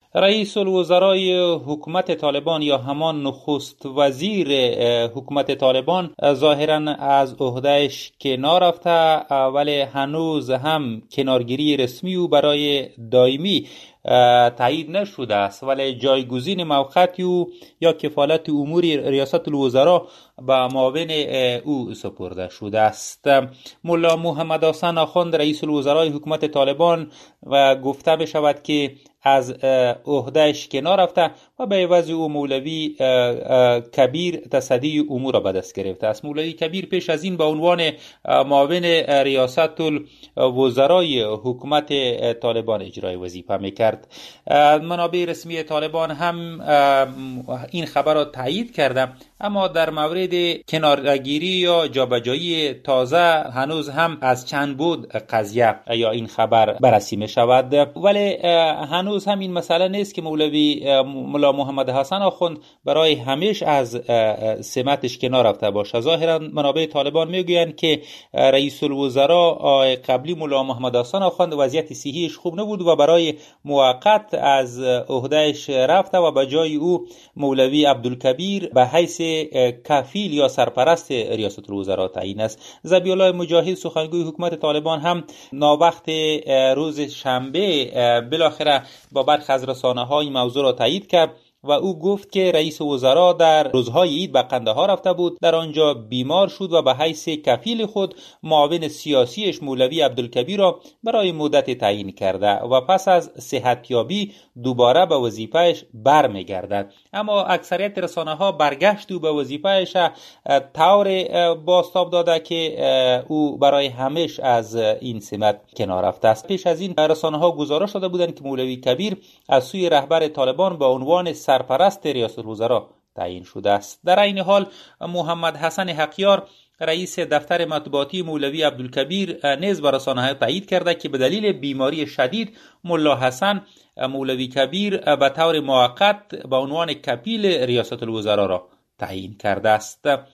رئیس الوزرای حکومت طالبان یا همان نخست وزیر حکومت طالبان ظاهراً از عهدهش کنار رفته، ولی هنوز هم کنارگیری رسمی او برای دائمی تایید نشده است، ولی جایگزین موقتی او یا کفالت امور ریاست الوزراء به معاون او سپرده شده است. ملا محمد حسن آخوند رئیس الوزرای حکومت طالبان و گفته می شود که از عهدهش کنار رفته و به عوض او مولوی کبیر تصدی امور را به دست گرفته است. مولوی کبیر پیش از این به عنوان معاون ریاست الوزرای حکومت طالبان اجرای وظیفه میکرد. منابع رسمی طالبان هم این خبر را تایید کرده، اما در مورد کنارگیری یا جابجایی تازه هنوز هم از چند بود قضیه یا این خبر بررسی می شود. ولی هنوز هم این مسئله نیست که ملا محمد حسن آخوند برای همیشه از سمتش کنار رفته باشه. ظاهرا منابع طالبان میگویند که رئیس الوزراء قبلی ملا محمد حسن آخوند وضعیت صحیش خوب نبود و برای موقت از عهدهش رفته و به جای او مولوی عبدالکبیر به حیث کفیل یا سرپرست ریاست الوزراء تعیین است. ذبیح الله مجاهد سخنگوی حکومت طالبان هم ناوقت روز شنبه بالاخره با برخی از رسانه‌ها این موضوع را تایید کرد و او گفت که رئیس وزراء در روزهای عید به قندهار رفته بود، در آنجا بیمار شد و به حیث کفیل خود معاون سیاسیش مولوی عبدالکبیر را برای مدت تعیین کرده و پس از صحتیابی دوباره به وظیفهش برمیگردد. اما اکثریت رسانه‌ها برگشت او به وظیفهش طور بازتاب داده که او برای همیشه از این سمت کنار رفته است. پیش از این رسانه‌ها گزارش داده بودند که مولوی کبیر از سوی رهبر طالبان به عنوان سرپرست ریاست الوزراء تعیین شده است. در این حال محمد حسن حقیار رئیس دفتر مطبوعاتی مولوی عبدالکبیر نیز به رسانه‌ها تایید کرده که به دلیل بیماری شدید ملا حسن مولوی کبیر به طور موقت به عنوان کفیل ریاست الوزراء را تعیین کرده است.